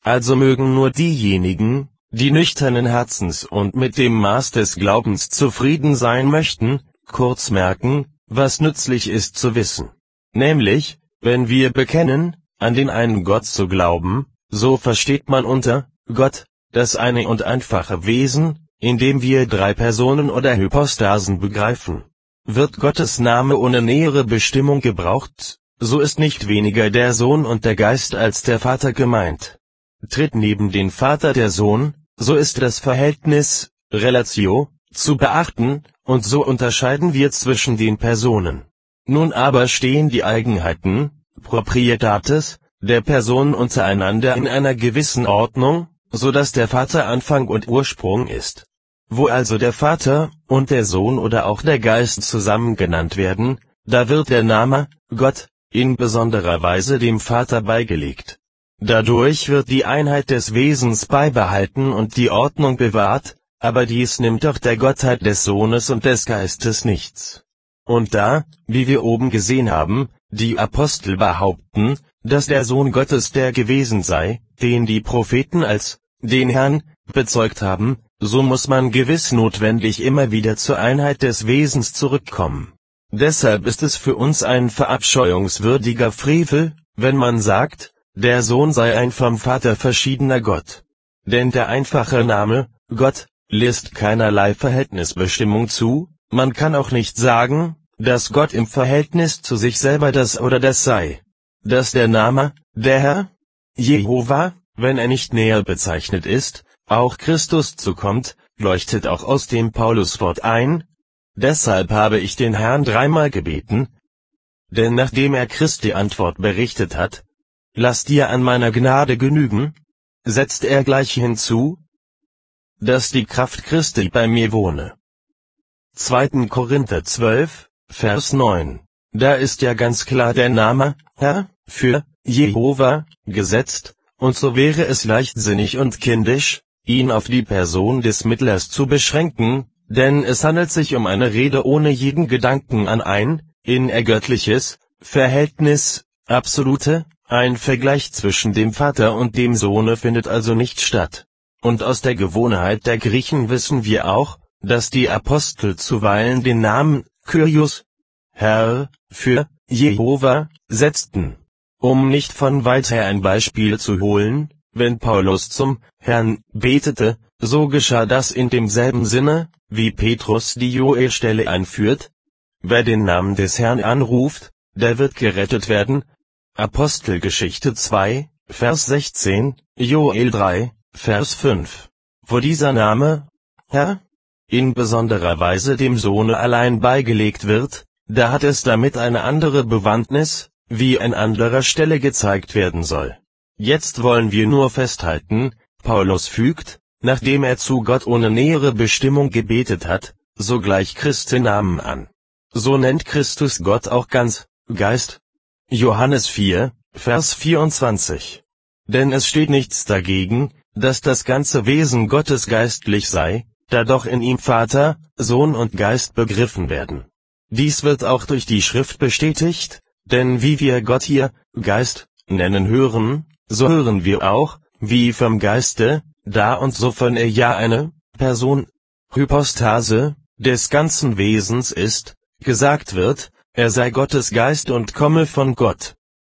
Also mögen nur diejenigen, die nüchternen Herzens und mit dem Maß des Glaubens zufrieden sein möchten, kurz merken, was nützlich ist zu wissen. Nämlich, wenn wir bekennen, an den einen Gott zu glauben, so versteht man unter Gott das eine und einfache Wesen, in dem wir drei Personen oder Hypostasen begreifen. Wird Gottes Name ohne nähere Bestimmung gebraucht, so ist nicht weniger der Sohn und der Geist als der Vater gemeint. Tritt neben den Vater der Sohn, so ist das Verhältnis, Relatio, zu beachten, und so unterscheiden wir zwischen den Personen. Nun aber stehen die Eigenheiten, Proprietates, der Personen untereinander in einer gewissen Ordnung, so dass der Vater Anfang und Ursprung ist. Wo also der Vater und der Sohn oder auch der Geist zusammen genannt werden, da wird der Name Gott in besonderer Weise dem Vater beigelegt. Dadurch wird die Einheit des Wesens beibehalten und die Ordnung bewahrt, aber dies nimmt doch der Gottheit des Sohnes und des Geistes nichts. Und da, wie wir oben gesehen haben, die Apostel behaupten, dass der Sohn Gottes der gewesen sei, den die Propheten als den Herrn bezeugt haben, so muss man gewiss notwendig immer wieder zur Einheit des Wesens zurückkommen. Deshalb ist es für uns ein verabscheuungswürdiger Frevel, wenn man sagt, der Sohn sei ein vom Vater verschiedener Gott. Denn der einfache Name, Gott, lässt keinerlei Verhältnisbestimmung zu, man kann auch nicht sagen, dass Gott im Verhältnis zu sich selber das oder das sei. Dass der Name, der Herr, Jehova, wenn er nicht näher bezeichnet ist, auch Christus zukommt, leuchtet auch aus dem Pauluswort ein. Deshalb habe ich den Herrn dreimal gebeten, denn nachdem er Christi Antwort berichtet hat, lass dir an meiner Gnade genügen, setzt er gleich hinzu, dass die Kraft Christi bei mir wohne. 2. Korinther 12, Vers 9. Da ist ja ganz klar der Name, Herr, für Jehova, gesetzt, und so wäre es leichtsinnig und kindisch, ihn auf die Person des Mittlers zu beschränken, denn es handelt sich um eine Rede ohne jeden Gedanken an ein, in ergöttliches, Verhältnis, absolute, ein Vergleich zwischen dem Vater und dem Sohne findet also nicht statt. Und aus der Gewohnheit der Griechen wissen wir auch, dass die Apostel zuweilen den Namen Kyrios, Herr, für Jehova, setzten. Um nicht von weit her ein Beispiel zu holen, wenn Paulus zum Herrn betete, so geschah das in demselben Sinne, wie Petrus die Joel-Stelle einführt. Wer den Namen des Herrn anruft, der wird gerettet werden. Apostelgeschichte 2, Vers 16, Joel 3, Vers 5. Wo dieser Name, Herr, in besonderer Weise dem Sohne allein beigelegt wird, da hat es damit eine andere Bewandtnis, wie an anderer Stelle gezeigt werden soll. Jetzt wollen wir nur festhalten, Paulus fügt, nachdem er zu Gott ohne nähere Bestimmung gebetet hat, sogleich Christi Namen an. So nennt Christus Gott auch ganz, Geist. Johannes 4, Vers 24. Denn es steht nichts dagegen, dass das ganze Wesen Gottes geistlich sei, da doch in ihm Vater, Sohn und Geist begriffen werden. Dies wird auch durch die Schrift bestätigt, denn wie wir Gott hier, Geist, nennen hören, so hören wir auch, wie vom Geiste, da und sofern er ja eine Person, Hypostase, des ganzen Wesens ist, gesagt wird, er sei Gottes Geist und komme von Gott.